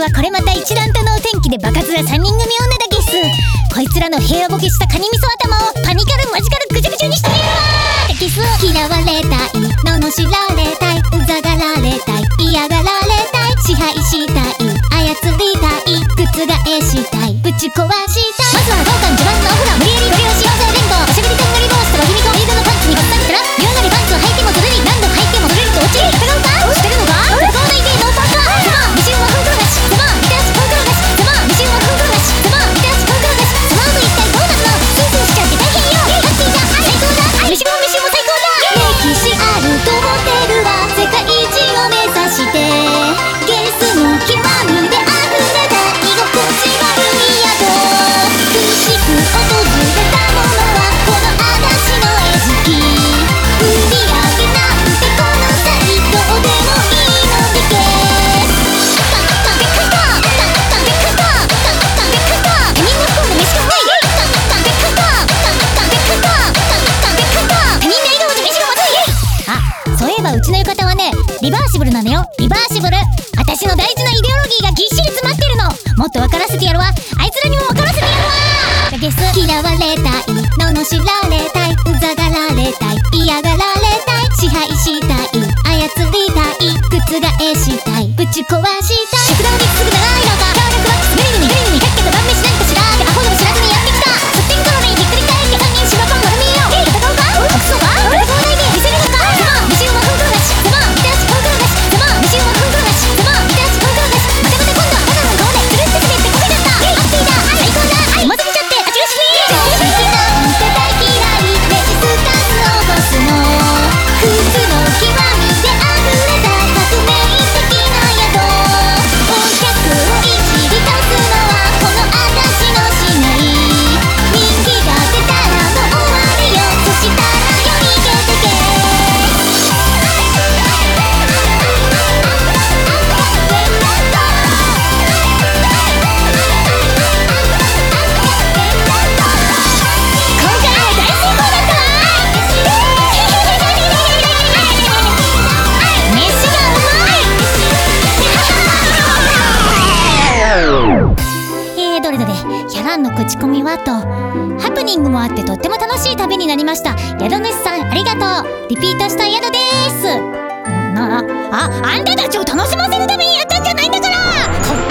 はこれまた一段と能天気で爆発な3人組女だけっす。こいつらの平和ボケしたカニ味噌頭をパニカルマジカルぐちゃぐちゃにしてみるわだけっす。嫌われたい、罵られたい、うざがられたい、嫌がられたい、支配したい、操りたい、覆したい、ぶち壊したい。まずは同感自慢のオフラ無理やりご利用しようぜ連合。おしゃべりとんがり坊主とはひみこリードのパンツにバッサンったら言うなりパンツを履いてもずるり、何度履いてもずるりと落ちる。疑うかしてるのか不幸な意見ノーパーカー。ズボンミシンはフンクロガシ、ズボンみたらしフンクロガシ、ズボンミシンはフンクロガシ、ズボンみたらしフンクロガシ。その後一体どうなるの。スースーしちゃって大変よ。ハッピーだ最高だ、ミシンもミシンも最高だ。歴史あるとホテルは世界一を目指してゲスの極みで溢れた居心地悪い宿。苦しく訪れたものはこの私の餌食。売り上げなんてこの際どうでもいいのでけす。でかいかでかいかでかいか他人の不幸で飯がない。でかいかでかいか他人の笑顔で飯がまずい。あ、そういえばうちの浴衣はねリバーシブルなのよ。リバーシブル、私の大事なイデオロギーがぎっしり詰まってるの。もっと分からせてやるわ。あいつらにも分からせてやるわだけす。嫌われたい、罵られたい、うざがられたい、嫌がられたい、支配したい、操りたい、覆したい、ぶち壊したい。食堂にすぐ長い廊下、強力ロックスグリグニグリグニかっけど晩飯なんかしらってアホでも知らずにやってきた。すってんころにひっくり返って3人芝パン丸見えよ。戦うか隠すのか俺が東大で見せるのか。ズボンミシンはフンクロガシ、ズボンみたらしフンクロガシ、ズボンミシンはフンクロガシ、ズボンみたらしフンクロガシ。またまた今度はただの顔でつるって滑ってこけちゃった。ハッピーだ最高だ、はいまず見ちゃってあちらしに常識なんて大嫌い、レジスタンスを起こすのクズの極みで溢れた革命的な宿。お客をいじり倒すのはこの私のしない。人気が出たらもう終わりよ。そしたらよ逃げてけ。今回は大成功だったわ飯がうまいどれどれ、ヒャランの口コミはとハプニングもあってとっても楽しい旅になりました。宿主さんありがとう。リピートした宿です。あんたたちを楽しませるためにやったんじゃないんだから。こっ